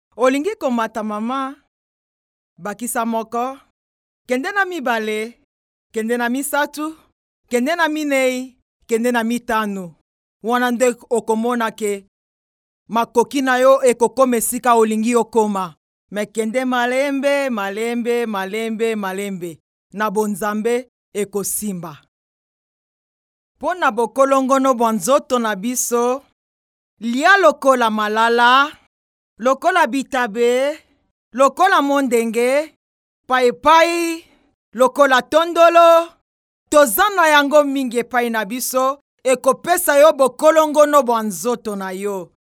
Olingi komata mama, bakisa moko, kende na mibale, kende na misatu, kende na minei, kende na mitano. Wana nde okomona ke makoki na yo ekokoma esika olingi okoma. Me kende malembe, malembe, malembe, malembe. Na bonzambe ekosimba. Po na bokolongono bwa nzoto na biso, lia lokola malala, lokola bitabe, lokola mondenge, paipai, lokola tondolo, toza na yango mingi epai na biso, ekopesa yo bokolongono bwa nzoto na yo.